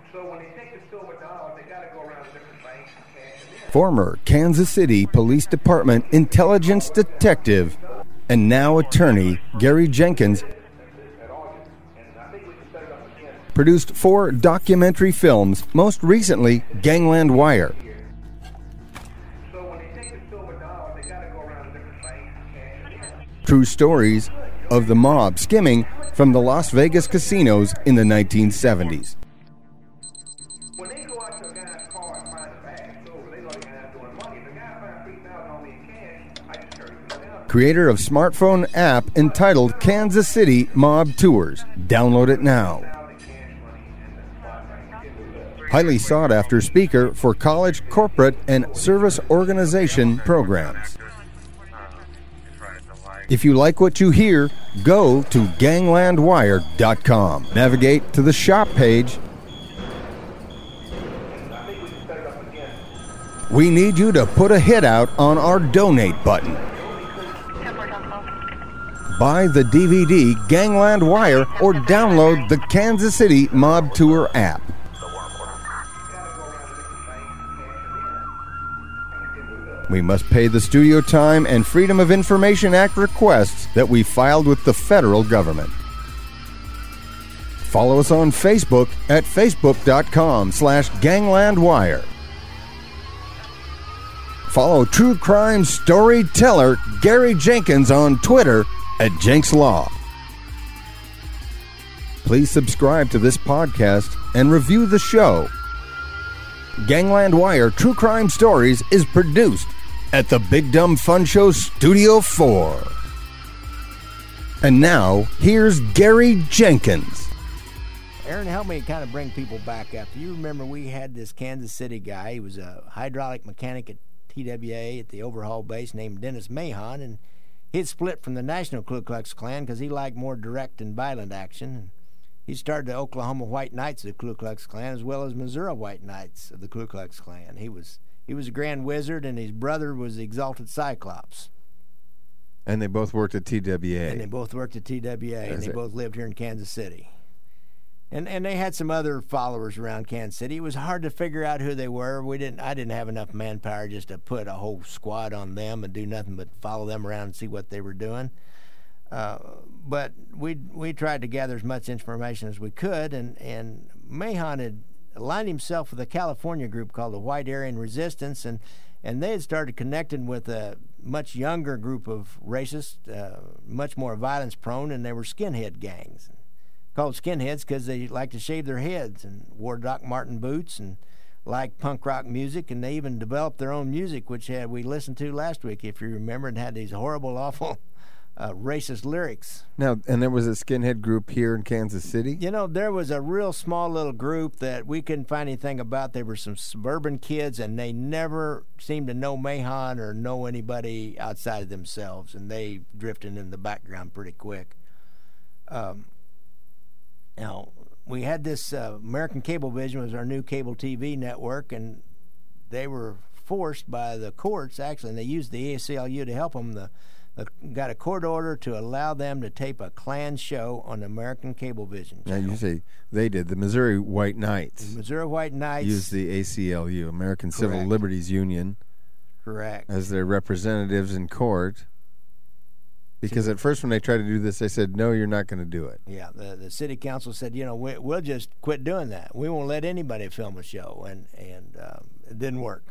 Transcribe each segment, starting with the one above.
Former Kansas City Police Department intelligence detective and now attorney Gary Jenkins produced 4 documentary films, most recently Gangland Wire. True stories of the mob skimming from the Las Vegas casinos in the 1970s. Creator of smartphone app entitled Kansas City Mob Tours. Download it now. Highly sought after speaker for college, corporate, and service organization programs. If you like what you hear, go to ganglandwire.com. Navigate to the shop page. We need you to put a hit out on our donate button. Buy the DVD Gangland Wire or download the Kansas City Mob Tour app. We must pay the Studio Time and Freedom of Information Act requests that we filed with the federal government. Follow us on Facebook at facebook.com/ganglandwire. Follow true crime storyteller Gary Jenkins on Twitter at Jenks Law. Please subscribe to this podcast and review the show. Gangland Wire True Crime Stories is produced at the Big Dumb Fun Show Studio 4. And now, here's Gary Jenkins. Aaron, help me kind of bring people back up. You remember we had this Kansas City guy. He was a hydraulic mechanic at TWA at the overhaul base named Dennis Mahon, and he'd split from the National Ku Klux Klan because he liked more direct and violent action. He started the Oklahoma White Knights of the Ku Klux Klan as well as Missouri White Knights of the Ku Klux Klan. He was a Grand Wizard, and his brother was the Exalted Cyclops. And they both worked at TWA. And they both both lived here in Kansas City. And they had some other followers around Kansas City. It was hard to figure out who they were. I didn't have enough manpower just to put a whole squad on them and do nothing but follow them around and see what they were doing. But we tried to gather as much information as we could, and Mahon had aligned himself with a California group called the White Aryan Resistance, and they had started connecting with a much younger group of racists, much more violence-prone, and they were skinhead gangs. Called skinheads because they liked to shave their heads and wore Doc Marten boots and liked punk rock music, and they even developed their own music, which we listened to last week, if you remember, and had these horrible, awful racist lyrics. Now, and there was a skinhead group here in Kansas City? You know, there was a real small little group that we couldn't find anything about. They were some suburban kids, and they never seemed to know Mahon or know anybody outside of themselves, and they drifted in the background pretty quick. Now, we had this American Cablevision was our new cable TV network, and they were forced by the courts, actually, and they used the ACLU to help them. Got a court order to allow them to tape a Klan show on American Cablevision channel. Now, you say they did. The Missouri White Knights. The Missouri White Knights used the ACLU, American Civil Liberties Union. Correct. As their representatives in court. Because at first when they tried to do this, they said, no, you're not going to do it. Yeah, the city council said, we'll just quit doing that. We won't let anybody film a show, and it didn't work.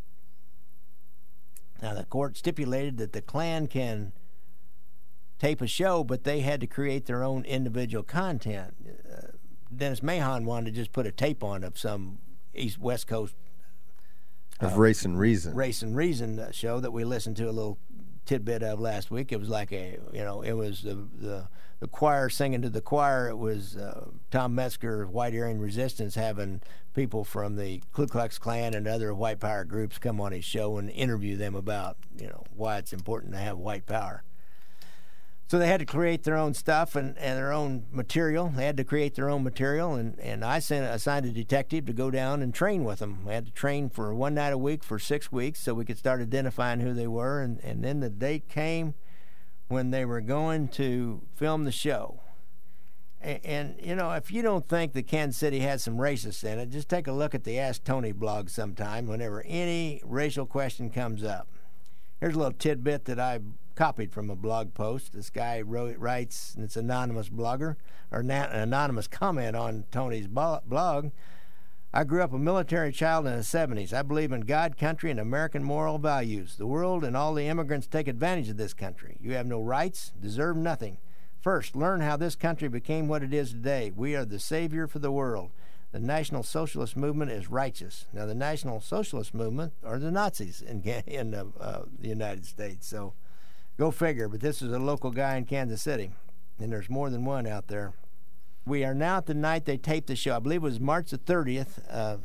Now, the court stipulated that the Klan can tape a show, but they had to create their own individual content. Dennis Mahon wanted to just put a tape on of some West Coast of Race and Reason show that we listened to a little tidbit of last week. It was like it was the choir singing to the choir. It was Tom Metzger, White Aryan Resistance, having people from the Ku Klux Klan and other white power groups come on his show and interview them about why it's important to have white power. So they had to create their own stuff and their own material. They had to create their own material, and I assigned a detective to go down and train with them. We had to train for one night a week for 6 weeks so we could start identifying who they were, and then the date came when they were going to film the show. And, you know, if you don't think that Kansas City has some racists in it, just take a look at the Ask Tony blog sometime whenever any racial question comes up. Here's a little tidbit that I copied from a blog post. This guy writes, and it's an anonymous blogger, or an anonymous comment on Tony's blog. I grew up a military child in the 70s. I believe in God, country, and American moral values. The world and all the immigrants take advantage of this country. You have no rights, deserve nothing. First, learn how this country became what it is today. We are the savior for the world. The National Socialist Movement is righteous. Now, the National Socialist Movement are the Nazis in the United States. So, go figure. But this is a local guy in Kansas City, and there's more than one out there. We are now at the night they taped the show. I believe it was March the 30th of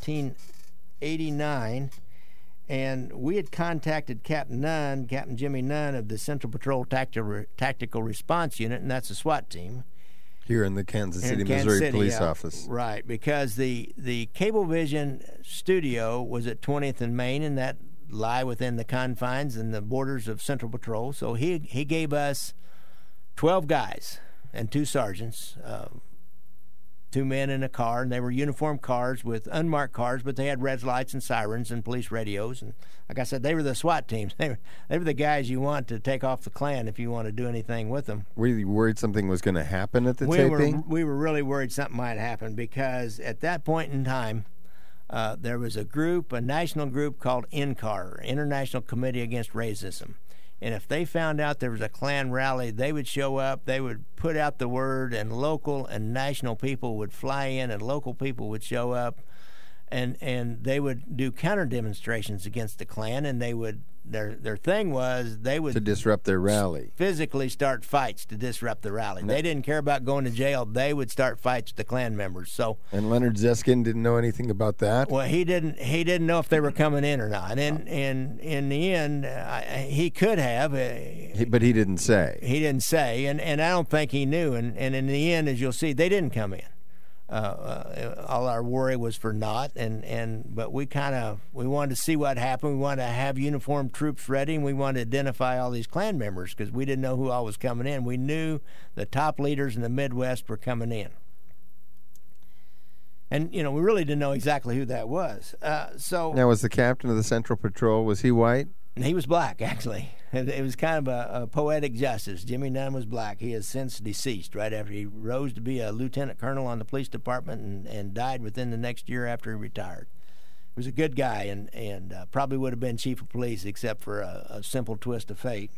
1989. And we had contacted Captain Jimmy Nunn of the Central Patrol Tactical Response Unit, and that's a SWAT team. Here in the Kansas City, Missouri Police Office. Right, because the Cablevision studio was at 20th and Main, and that lie within the confines and the borders of Central Patrol. So he gave us 12 guys and 2 sergeants, 2 men in a car, and they were uniformed cars with unmarked cars, but they had red lights and sirens and police radios. And like I said, they were the SWAT teams. They were the guys you want to take off the Klan if you want to do anything with them. Were you worried something was going to happen at the taping? We were really worried something might happen, because at that point in time, there was a national group called INCAR, International Committee Against Racism. And if they found out there was a Klan rally, they would show up, they would put out the word, and local and national people would fly in, and local people would show up, and they would do counter demonstrations against the Klan, and they would their thing was they would to disrupt their rally, physically start fights to disrupt the rally. They didn't care about going to jail. They would start fights with the Klan members. So, and Leonard Zeskin didn't know anything about that. Well, he didn't know if they were coming in or not. And in the end, he could have, but he didn't say. He didn't say, and I don't think he knew. And in the end, as you'll see, they didn't come in. All our worry was for naught, but we wanted to see what happened. We wanted to have uniformed troops ready, and we wanted to identify all these Klan members, because we didn't know who all was coming in. We knew the top leaders in the Midwest were coming in, and we really didn't know exactly who that was. So now, was the captain of the Central Patrol, was he white? He was black, actually. It was kind of a poetic justice. Jimmy Nunn was black. He has since deceased right after he rose to be a lieutenant colonel on the police department and died within the next year after he retired. He was a good guy and probably would have been chief of police except for a simple twist of fate.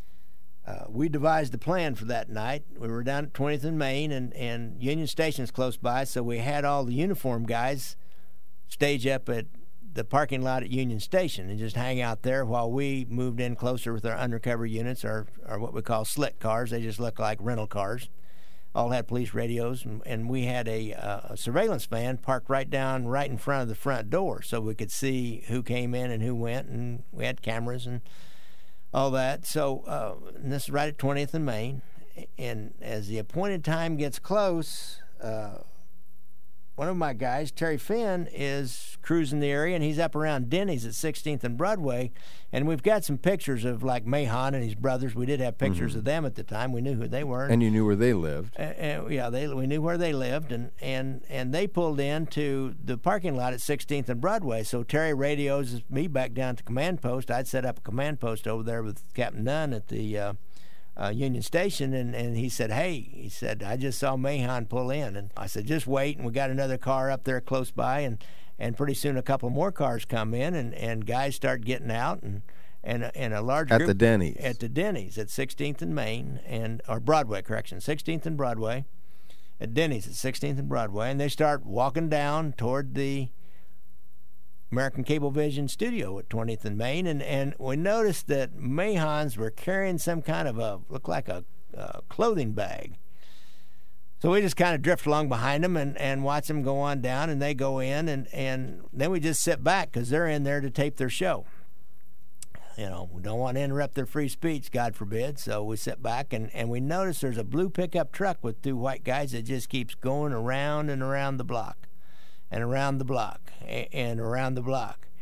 We devised a plan for that night. We were down at 20th and Main, and Union Station's close by, so we had all the uniform guys stage up at the parking lot at Union Station and just hang out there while we moved in closer with our undercover units, or what we call slick cars. They just look like rental cars. All had police radios, and we had a surveillance van parked right in front of the front door, so we could see who came in and who went, and we had cameras and all that. So and this is right at 20th and Main, and as the appointed time gets close, one of my guys, Terry Finn, is cruising the area, and he's up around Denny's at 16th and Broadway, and we've got some pictures of, like, Mahon and his brothers. We did have pictures of them at the time. We knew who they were. And you knew where they lived. We knew where they lived, and they pulled into the parking lot at 16th and Broadway. So Terry radios me back down to command post. I'd set up a command post over there with Captain Nunn at the Union Station, and he said, I just saw Mahon pull in. And I said, just wait, and we got another car up there close by, and pretty soon a couple more cars come in, and guys start getting out, and a large group at the Denny's at 16th and Main, or Broadway, 16th and Broadway, at Denny's at 16th and Broadway, and they start walking down toward the American Cablevision studio at 20th and Main, and we noticed that Mahons were carrying some kind of looked like a clothing bag. So we just kind of drift along behind them and watch them go on down, and they go in, and then we just sit back because they're in there to tape their show. We don't want to interrupt their free speech, God forbid, so we sit back, and we notice there's a blue pickup truck with 2 white guys that just keeps going around and around the block. And around the block, and around the block.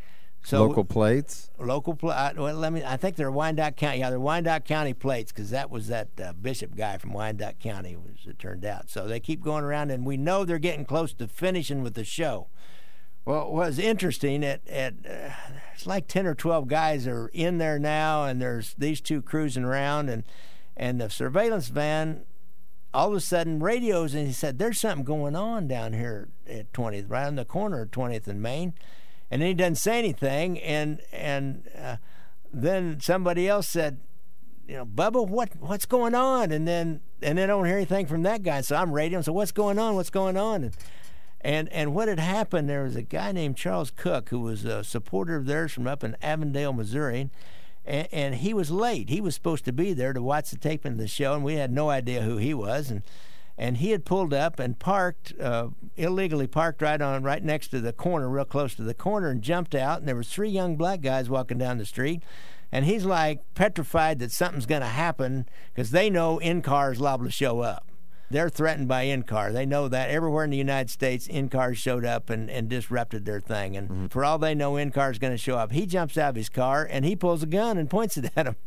So local plates. I think they're Wyandotte County. Yeah, they're Wyandotte County plates because that was that Bishop guy from Wyandotte County, as it turned out. So they keep going around, and we know they're getting close to finishing with the show. Well, what was interesting, it's like 10 or 12 guys are in there now, and there's these two cruising around, and the surveillance van, all of a sudden radios, and he said, there's something going on down here at 20th, right on the corner of 20th and Main. And then he doesn't say anything, and then somebody else said, Bubba, what's going on? And then I don't hear anything from that guy. So I'm radioing. So what's going on? What's going on? And what had happened? There was a guy named Charles Cook who was a supporter of theirs from up in Avondale, Missouri, and he was late. He was supposed to be there to watch the taping of the show, and we had no idea who he was. And he had pulled up and parked, illegally parked right next to the corner, real close to the corner, and jumped out. And there was 3 young black guys walking down the street. And he's like petrified that something's going to happen because they know in-car is liable to show up. They're threatened by in-car. They know that everywhere in the United States, in-cars showed up and disrupted their thing. And for all they know, in-car is going to show up. He jumps out of his car, and he pulls a gun and points it at him.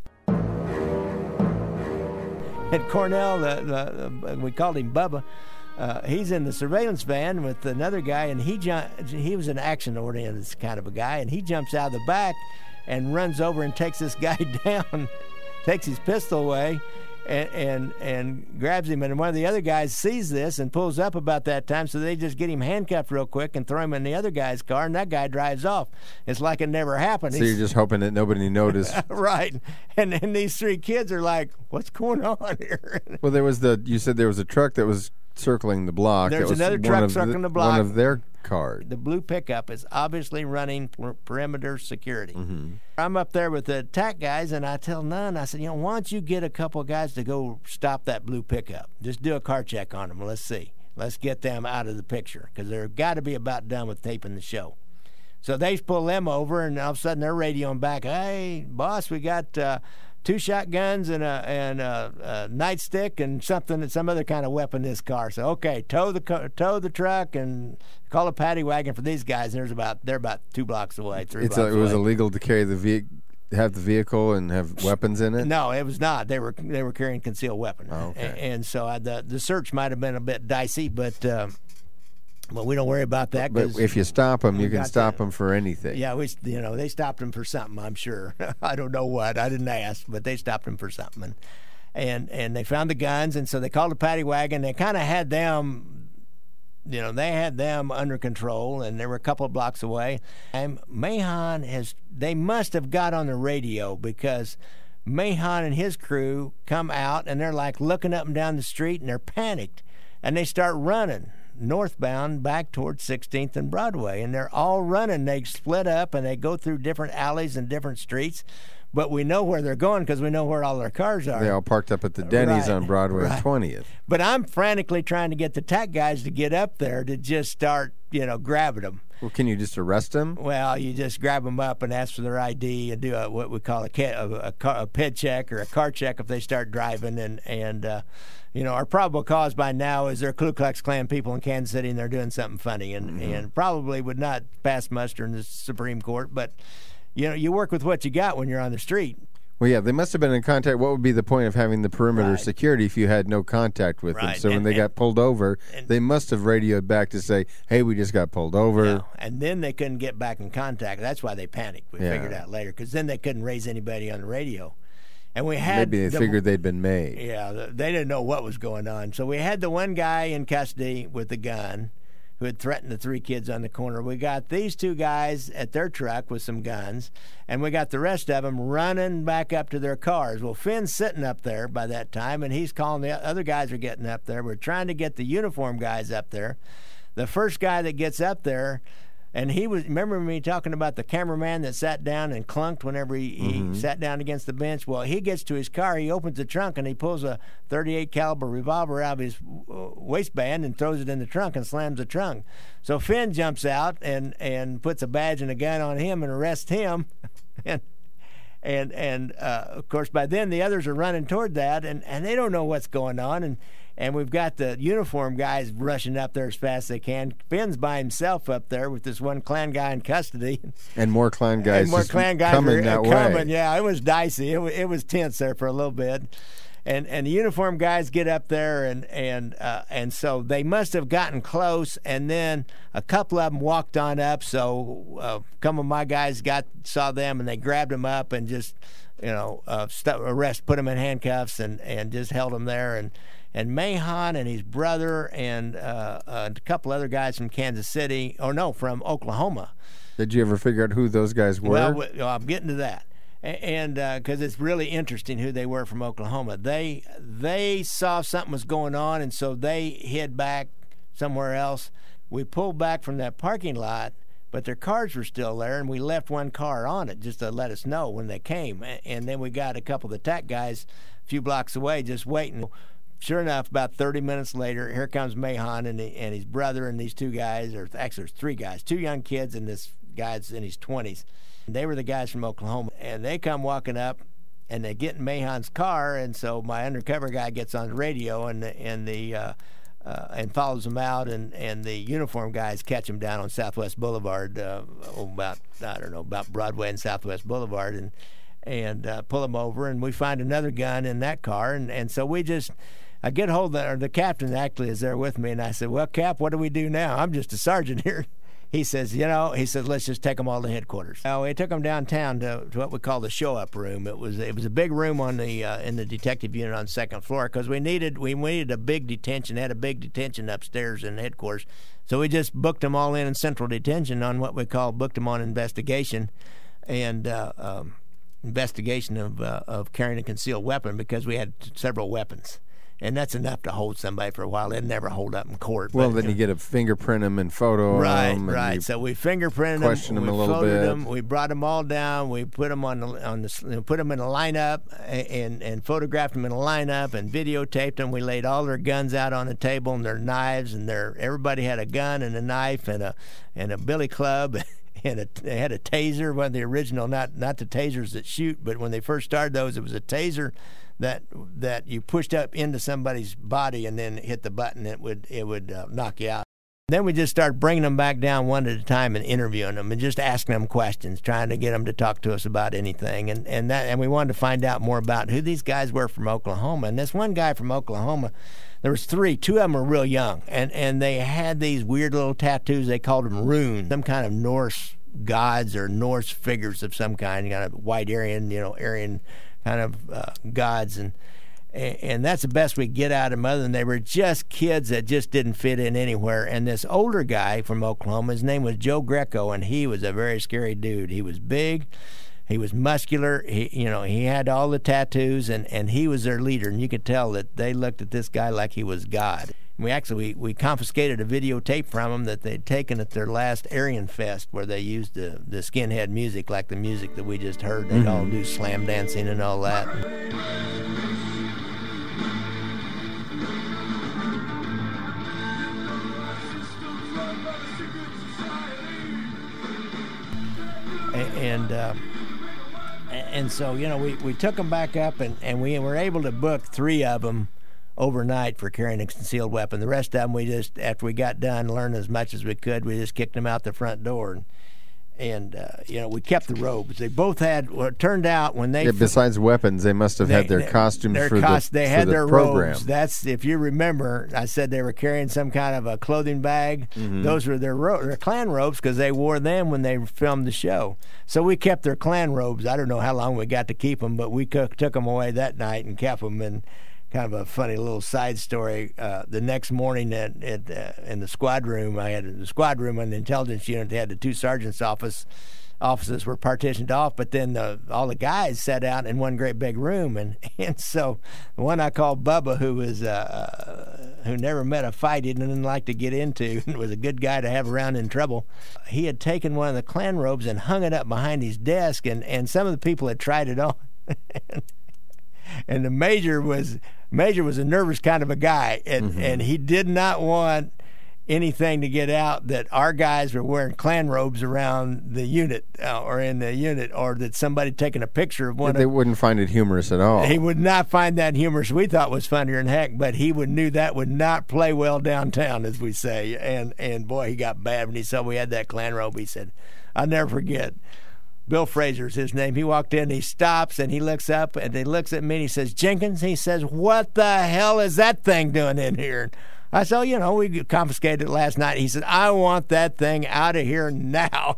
And Cornell, we called him Bubba, he's in the surveillance van with another guy, and he was an action-oriented kind of a guy, and he jumps out of the back and runs over and takes this guy down, takes his pistol away, and grabs him. And one of the other guys sees this and pulls up about that time, so they just get him handcuffed real quick and throw him in the other guy's car, and that guy drives off. It's like it never happened. So you're just hoping that nobody noticed. Right. And these 3 kids are like, what's going on here? Well, you said there was a truck that was circling the block. There's another truck circling the block. One of their cars. The blue pickup is obviously running perimeter security. Mm-hmm. I'm up there with the TAC guys, and I tell Nunn, I said, why don't you get a couple of guys to go stop that blue pickup? Just do a car check on them. Let's see. Let's get them out of the picture because they're got to be about done with taping the show. So they pull them over, and all of a sudden they're radioing back, hey, boss, we got 2 shotguns and a nightstick and some other kind of weapon in this car. So okay, tow the truck and call a paddy wagon for these guys. And they're about 2 blocks away, 3 blocks away. It was illegal to carry have the vehicle and have weapons in it? No, it was not. They were carrying concealed weapons. Oh, okay. And so the search might have been a bit dicey, but we don't worry about that. But if you stop them, you can stop them for anything. Yeah, they stopped them for something, I'm sure. I don't know what. I didn't ask, but they stopped them for something. And they found the guns, and so they called a paddy wagon. They kind of had them, they had them under control, and they were a couple of blocks away. And they must have got on the radio because Mahon and his crew come out, and they're like looking up and down the street, and they're panicked, and they start running northbound back towards 16th and Broadway, and they're all running. They split up and they go through different alleys and different streets, but we know where they're going because we know where all their cars are. They all parked up at the Denny's on Broadway and 20th. But I'm frantically trying to get the TAC guys to get up there to just start, grabbing them. Well, can you just arrest them? Well, you just grab them up and ask for their ID and do what we call a PED check or a car check if they start driving. And our probable cause by now is they're Ku Klux Klan people in Kansas City and they're doing something funny and probably would not pass muster in the Supreme Court. But, you work with what you got when you're on the street. Well, yeah, they must have been in contact. What would be the point of having the perimeter security if you had no contact with them? So when they got pulled over, they must have radioed back to say, hey, we just got pulled over. Yeah. And then they couldn't get back in contact. That's why they panicked. We figured out later, because then they couldn't raise anybody on the radio. And we had maybe they figured they'd been made. Yeah, they didn't know what was going on. So we had the one guy in custody with the gun who had threatened the 3 kids on the corner. We got these 2 guys at their truck with some guns, and we got the rest of them running back up to their cars. Well, Finn's sitting up there by that time, and he's calling the other guys are getting up there. We're trying to get the uniform guys up there. The first guy that gets up there, and remember me talking about the cameraman that sat down and clunked whenever he sat down against the bench? Well, he gets to his car, he opens the trunk, and he pulls a .38 caliber revolver out of his waistband and throws it in the trunk and slams the trunk. So Finn jumps out and puts a badge and a gun on him and arrests him. And of course, by then the others are running toward that, and they don't know what's going on. And we've got the uniform guys rushing up there as fast as they can. Finn's by himself up there with this one Klan guy in custody. And more Klan guys, and more Klan guys coming that way. Yeah, it was dicey. It was tense there for a little bit. And the uniform guys get up there, and so they must have gotten close, and then a couple of them walked on up. So a couple of my guys saw them, and they grabbed them up and just, put them in handcuffs and just held them there. And Mahon and his brother and a couple other guys from Kansas City, from Oklahoma. Did you ever figure out who those guys were? Well, I'm getting to that. And because it's really interesting who they were from Oklahoma. They saw something was going on, and so they hid back somewhere else. We pulled back from that parking lot, but their cars were still there, and we left one car on it just to let us know when they came. And then we got a couple of the TAC guys a few blocks away just waiting. Sure enough, about 30 minutes later, here comes Mahon and his brother and these two guys, or actually there's three guys, two young kids and this guy's in his 20s. They were the guys from Oklahoma, and they come walking up, and they get in Mahon's car, and so my undercover guy gets on the radio and follows them out, and the uniform guys catch them down on Southwest Boulevard, about Broadway and Southwest Boulevard, and pull them over, and we find another gun in that car, and so I get hold of the captain actually is there with me, and I said, well, Cap, what do we do now? I'm just a sergeant here. He says, let's just take them all to headquarters. We took them downtown to what we call the show-up room. It was a big room on the in the detective unit on the second floor because we needed a big detention. Had a big detention upstairs in headquarters, so we just booked them all in central detention on what we booked them on investigation, and investigation of carrying a concealed weapon because we had several weapons. And that's enough to hold somebody for a while. They'd never hold up in court. Well, then you get to fingerprint them and photo them. Right. So we fingerprinted question them. We a little bit. Them. We brought them all down. We put them put them in a lineup and photographed them in a lineup and videotaped them. We laid all their guns out on the table and their knives and everybody had a gun and a knife and a billy club. And they had a taser, one of the original, not the tasers that shoot, but when they first started those, it was a taser that you pushed up into somebody's body and then hit the button. It would knock you out. Then we just started bringing them back down one at a time and interviewing them and just asking them questions, trying to get them to talk to us about anything. And we wanted to find out more about who these guys were from Oklahoma. And this one guy from Oklahoma, there was three. Two of them were real young, and they had these weird little tattoos. They called them runes, some kind of Norse gods or Norse figures of some kind of white Aryan, Aryan kind of gods, and that's the best we get out of them. Other than they were just kids that just didn't fit in anywhere. And this older guy from Oklahoma, his name was Joe Greco, and he was a very scary dude. He was big. He was muscular. He had all the tattoos, and he was their leader. And you could tell that they looked at this guy like he was God. We confiscated a videotape from them that they'd taken at their last Aryan Fest, where they used the skinhead music, like the music that we just heard. They'd all do slam dancing and all that. And so, we took them back up, and we were able to book three of them overnight for carrying a concealed weapon. The rest of them, we just, after we got done, learned as much as we could, we just kicked them out the front door. And we kept the robes. They both had, well, it turned out when they... Yeah, besides weapons, they must have had their costumes they had their program. Robes. That's, if you remember, I said they were carrying some kind of a clothing bag. Mm-hmm. Those were their Klan robes because they wore them when they filmed the show. So we kept their Klan robes. I don't know how long we got to keep them, but we took them away that night and kept them. And kind of a funny little side story. The next morning in the squad room, I had the squad room in the intelligence unit. They had the two sergeants' offices were partitioned off, but then all the guys sat out in one great big room, and so the one I called Bubba, who was who never met a fight he didn't like to get into, and was a good guy to have around in trouble. He had taken one of the Klan robes and hung it up behind his desk, and some of the people had tried it on. And the major was a nervous kind of a guy, and he did not want anything to get out that our guys were wearing Klan robes around the unit or in the unit, or that somebody taking a picture of one. They wouldn't find it humorous at all. He would not find that humorous. We thought it was funnier than heck, but he knew that would not play well downtown, as we say. And boy, he got bad when he saw we had that Klan robe. He said, "I'll never forget." Bill Fraser's his name. He walked in, he stops, and he looks up, and he looks at me, and he says, "Jenkins," he says, "what the hell is that thing doing in here?" I said, we confiscated it last night. He said, "I want that thing out of here now."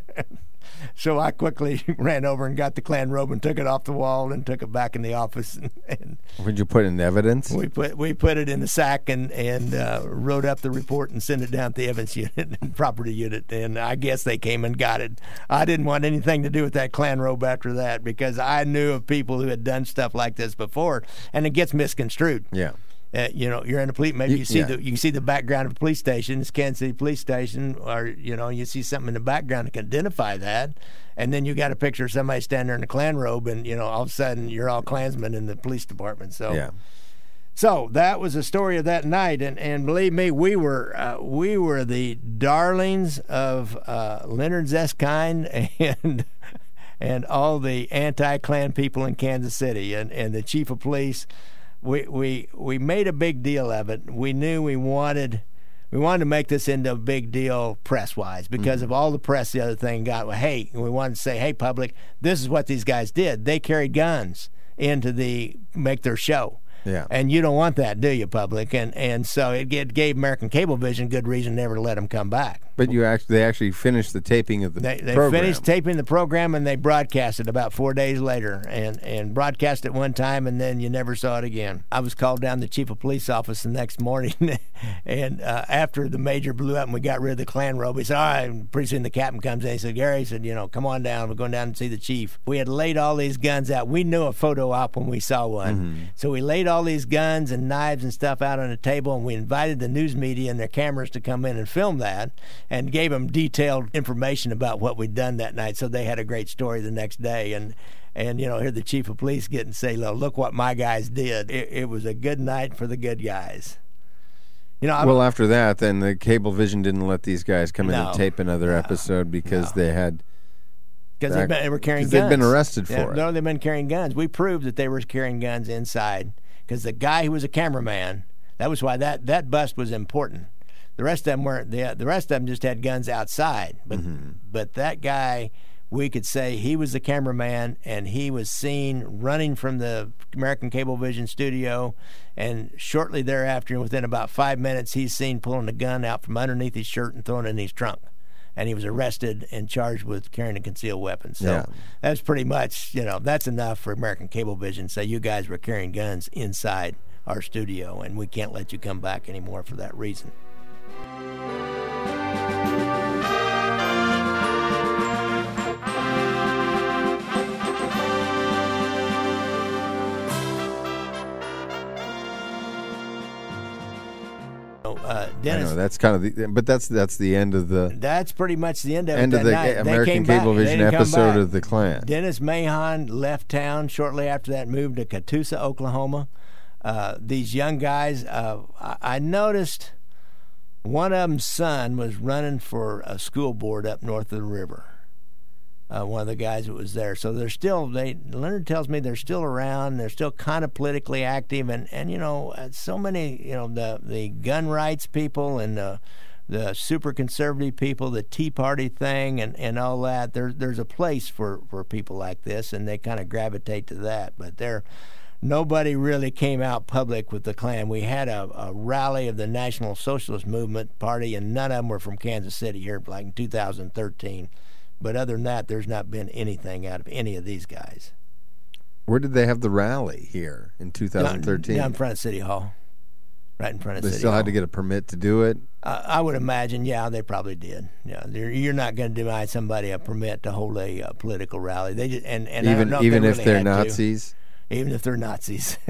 So I quickly ran over and got the Klan robe and took it off the wall and took it back in the office. And would you put in evidence? We put it in the sack and wrote up the report and sent it down to the evidence unit and property unit. And I guess they came and got it. I didn't want anything to do with that Klan robe after that, because I knew of people who had done stuff like this before, and it gets misconstrued. Yeah. You're in a police. Maybe you see you can see the background of a police station. It's Kansas City Police Station, or you see something in the background that can identify that, and then you got a picture of somebody standing there in a Klan robe, and all of a sudden you're all Klansmen in the police department. So, yeah. So that was the story of that night, and believe me, we were the darlings of Leonard Zeskind and all the anti-Klan people in Kansas City, and the chief of police. We made a big deal of it. We knew we wanted to make this into a big deal press-wise because of all the press the other thing got. Well, hey, we wanted to say, hey, public, this is what these guys did. They carried guns into make their show. Yeah. And you don't want that, do you, public? And so it gave American Cablevision good reason never to let them come back. But they actually finished the taping of the program. They finished taping the program, and they broadcast it about 4 days later, and broadcast it one time, and then you never saw it again. I was called down to the chief of police office the next morning, and after the major blew up and we got rid of the Klan robe, he said, all right, pretty soon the captain comes in. He said, Gary, he said, come on down. We're going down and see the chief. We had laid all these guns out. We knew a photo op when we saw one. Mm-hmm. So we laid all these guns and knives and stuff out on the table, and we invited the news media and their cameras to come in and film that, and gave them detailed information about what we'd done that night, so they had a great story the next day. And hear the chief of police get and say, look what my guys did. It was a good night for the good guys. Well, after that, then the Cablevision didn't let these guys come in and tape another episode because they had... Because they were carrying guns. They'd been arrested for it. No, they've been carrying guns. We proved that they were carrying guns inside, because the guy who was a cameraman, that was why that bust was important. The rest of them weren't. The rest of them just had guns outside. But that guy, we could say he was the cameraman, and he was seen running from the American Cablevision studio, and shortly thereafter, within about 5 minutes, he's seen pulling a gun out from underneath his shirt and throwing it in his trunk. And he was arrested and charged with carrying a concealed weapon. So that's pretty much, that's enough for American Cablevision to say you guys were carrying guns inside our studio, and we can't let you come back anymore for that reason. Dennis, I know that's kind of but that's the end of the. That's pretty much the end of the night. American Cablevision episode of the Klan. Dennis Mahon left town shortly after that, moved to Catoosa, Oklahoma. These young guys, I noticed one of them's son was running for a school board up north of the river. One of the guys that was there. So they're still, Leonard tells me they're still around. They're still kind of politically active. And so many, the gun rights people and the super conservative people, the Tea Party thing and all that, there's a place for people like this, and they kind of gravitate to that. But nobody really came out public with the Klan. We had a rally of the National Socialist Movement Party, and none of them were from Kansas City here, like in 2013. But other than that, there's not been anything out of any of these guys. Where did they have the rally here in 2013? Down in front of City Hall. Right in front of City Hall. They still had to get a permit to do it? I would imagine, they probably did. Yeah, you're not going to deny somebody a permit to hold a political rally. They just, and even if they're Nazis? Even if they're Nazis.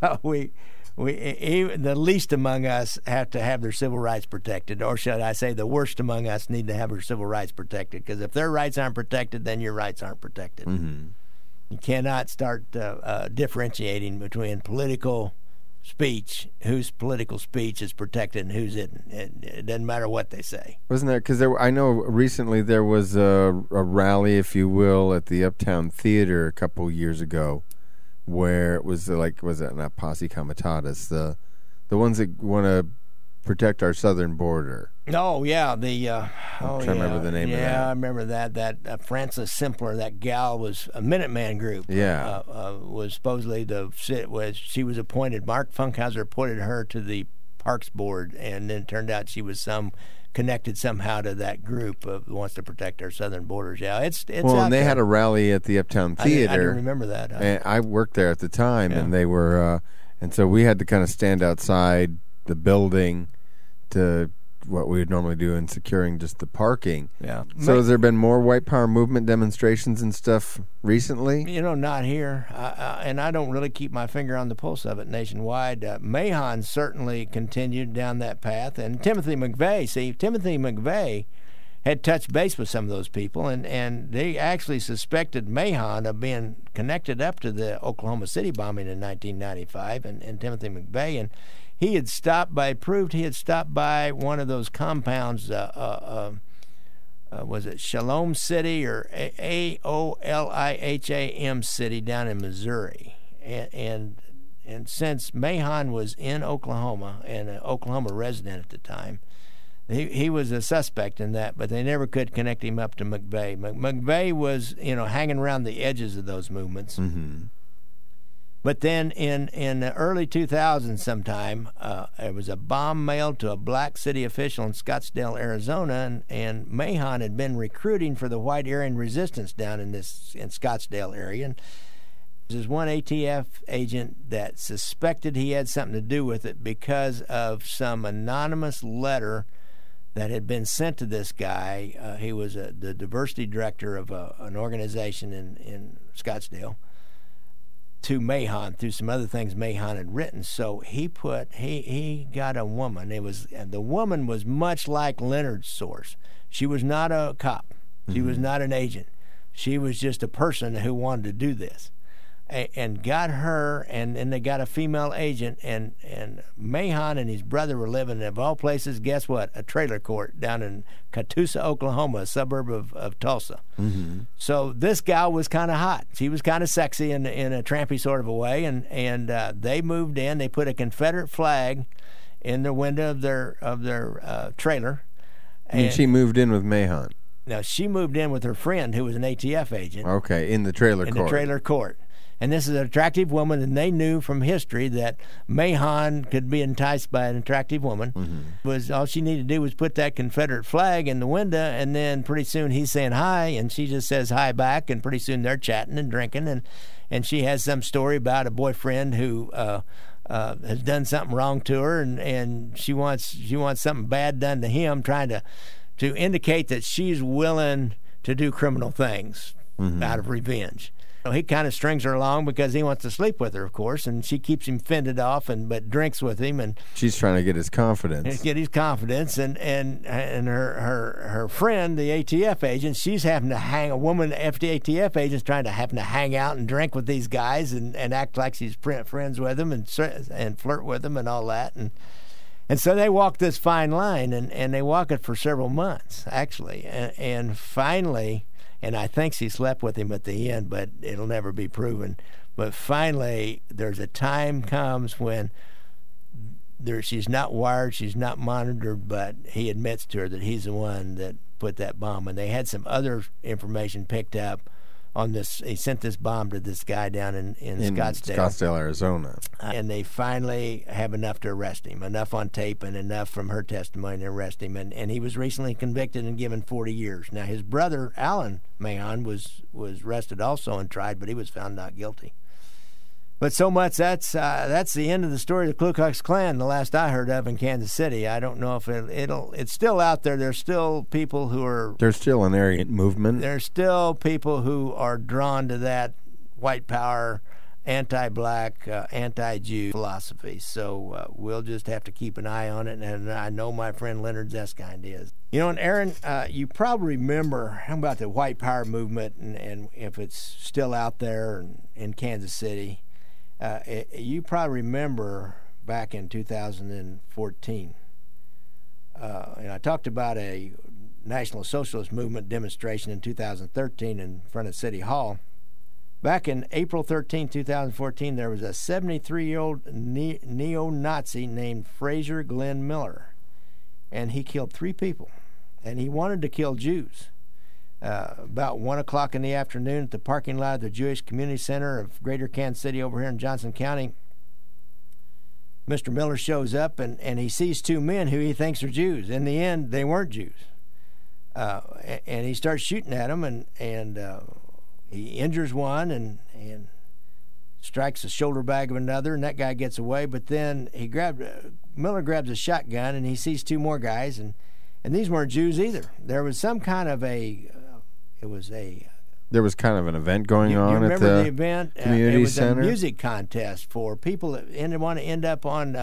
The least among us have to have their civil rights protected, or should I say the worst among us need to have their civil rights protected, because if their rights aren't protected, then your rights aren't protected. Mm-hmm. You cannot start differentiating between political speech, whose political speech is protected and whose isn't. It doesn't matter what they say. Wasn't there? Because I know recently there was a rally, if you will, at the Uptown Theater a couple years ago, where it was was it not Posse Comitatus, the ones that want to protect our southern border. Oh yeah, I'm trying to remember the name of that. Yeah, I remember that. That Frances Simpler, that gal, was a Minuteman group. Yeah, was supposedly she was appointed. Mark Funkhauser appointed her to the Parks Board, and then it turned out she was connected somehow to that group of wants to protect our southern borders. Yeah, it's well, and they had a rally at the Uptown Theater. I didn't remember that. And I worked there at the time, and they were, and so we had to kind of stand outside the building to what we would normally do in securing just the parking. Yeah. So has there been more white power movement demonstrations and stuff recently? Not here. And I don't really keep my finger on the pulse of it nationwide. Mahon certainly continued down that path. And Timothy McVeigh had touched base with some of those people, and they actually suspected Mahon of being connected up to the Oklahoma City bombing in 1995, and Timothy McVeigh, and he had stopped by one of those compounds, was it Shalom City or Aoliham City down in Missouri, and since Mahon was in Oklahoma and an Oklahoma resident at the time, he was a suspect in that, but they never could connect him up to McVeigh. McVeigh was, hanging around the edges of those movements. Mm-hmm. But then in the early 2000s sometime, there was a bomb mailed to a black city official in Scottsdale, Arizona, and Mahon had been recruiting for the White Aryan Resistance down in Scottsdale area. And there's one ATF agent that suspected he had something to do with it because of some anonymous letter that had been sent to this guy. He was the diversity director of an organization in Scottsdale, to Mahon through some other things Mahon had written. So he got a woman. The woman was much like Leonard's source. She was not a cop. She was not an agent. She was just a person who wanted to do this. And got her, and they got a female agent, and Mahon and his brother were living in, of all places, guess what? A trailer court down in Catoosa, Oklahoma, a suburb of Tulsa. Mm-hmm. So this gal was kind of hot. She was kind of sexy in a trampy sort of a way, and they moved in. They put a Confederate flag in the window of their trailer. And she moved in with Mahon. Now she moved in with her friend, who was an ATF agent. Okay, in the trailer court. In the trailer court. And this is an attractive woman, and they knew from history that Mahon could be enticed by an attractive woman. Mm-hmm. Was all she needed to do was put that Confederate flag in the window, and then pretty soon he's saying hi, and she just says hi back, and pretty soon they're chatting and drinking, and she has some story about a boyfriend who has done something wrong to her, and she wants something bad done to him, trying to indicate that she's willing to do criminal things out of revenge. He kind of strings her along because he wants to sleep with her, of course, and she keeps him fended off, but drinks with him, and she's trying to get his confidence. and her friend, the ATF agent, she's having to hang a woman. ATF agent's trying to happen to hang out and drink with these guys and act like she's friends with them and flirt with them and all that, and so they walk this fine line, and they walk it for several months actually, and finally. And I think she slept with him at the end, but it'll never be proven. But finally, there's a time comes when she's not wired, she's not monitored, but he admits to her that he's the one that put that bomb. And they had some other information picked up on this. He sent this bomb to this guy down in Scottsdale, Arizona. And they finally have enough to arrest him, enough on tape and enough from her testimony to arrest him. And he was recently convicted and given 40 years. Now, his brother, Alan Mahon, was arrested also and tried, but he was found not guilty. But so much, that's the end of the story of the Ku Klux Klan, the last I heard of in Kansas City. I don't know if it's still out there. There's still people who are... There's still an Aryan movement. There's still people who are drawn to that white power, anti-black, anti-Jew philosophy. So we'll just have to keep an eye on it, and I know my friend Leonard Zeskind is. And Aaron, you probably remember about the white power movement, and if it's still out there in Kansas City. You probably remember back in 2014. And I talked about a National Socialist Movement demonstration in 2013 in front of City Hall. Back in April 13, 2014, there was a 73-year-old neo-Nazi named Fraser Glenn Miller, and he killed 3 people, and he wanted to kill Jews. About 1 o'clock in the afternoon at the parking lot of the Jewish Community Center of Greater Kansas City over here in Johnson County, Mr. Miller shows up, and he sees 2 men who he thinks are Jews. In the end, they weren't Jews. And he starts shooting at them, and he injures one and strikes the shoulder bag of another, and that guy gets away. But then Miller grabs a shotgun, and he sees 2 more guys, and these weren't Jews either. There was some kind of There was kind of an event going on you at the event? community it was center. A music contest for people that want to end up on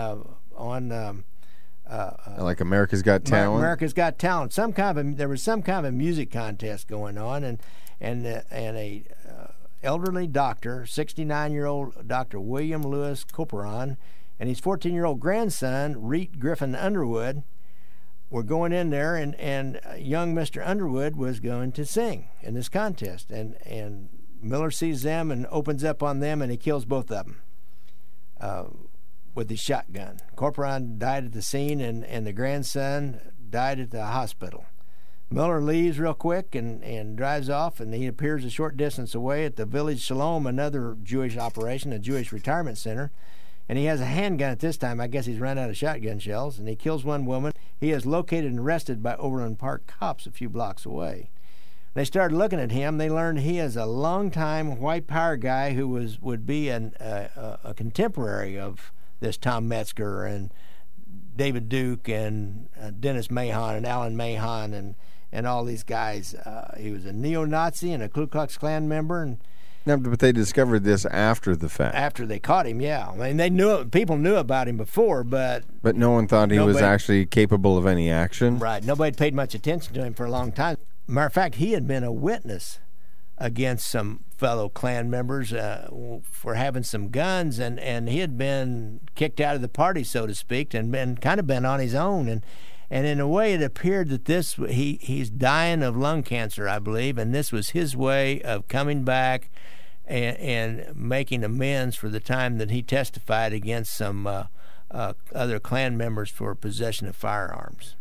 like America's Got Talent. America's Got Talent. There was some kind of a music contest going on, and a elderly doctor, 69-year-old Dr. William Lewis Corporon, and his 14-year-old grandson, Reet Griffin Underwood, were going in there, and young Mr. Underwood was going to sing in this contest, and Miller sees them and opens up on them, and he kills both of them with his shotgun. Corporon died at the scene, and the grandson died at the hospital. Miller leaves real quick and drives off, and he appears a short distance away at the Village Shalom, another Jewish operation, a Jewish retirement center. And he has a handgun at this time. I guess he's run out of shotgun shells, and he kills one woman. He is located and arrested by Overland Park cops a few blocks away. They started looking at him. They learned he is a longtime white power guy who would be a contemporary of this Tom Metzger and David Duke and Dennis Mahon and Alan Mahon and all these guys. He was a neo-Nazi and a Ku Klux Klan member, and No, but they discovered this after the fact. after they caught him, yeah. I mean, people knew about him before, but no one thought he was actually capable of any action. right, nobody paid much attention to him for a long time. Matter of fact, he had been a witness against some fellow Klan members for having some guns, and he had been kicked out of the party, so to speak, and been on his own, and in a way it appeared that he's dying of lung cancer, I believe, and this was his way of coming back and making amends for the time that he testified against some other Klan members for possession of firearms.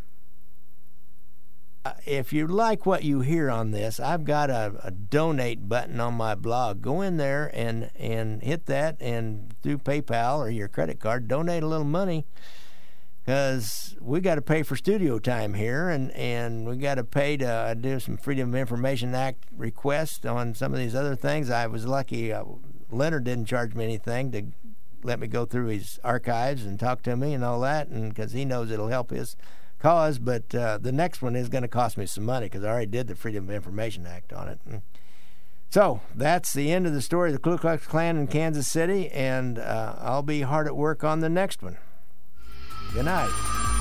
If you like what you hear on this, I've got a donate button on my blog. Go in there and hit that, and through PayPal or your credit card, donate a little money, because we got to pay for studio time here, and we got to pay to do some Freedom of Information Act requests on some of these other things. I was lucky Leonard didn't charge me anything to let me go through his archives and talk to me and all that, and because he knows it'll help his cause. But the next one is going to cost me some money, because I already did the Freedom of Information Act on it. So that's the end of the story of the Ku Klux Klan in Kansas City, and I'll be hard at work on the next one. Good night.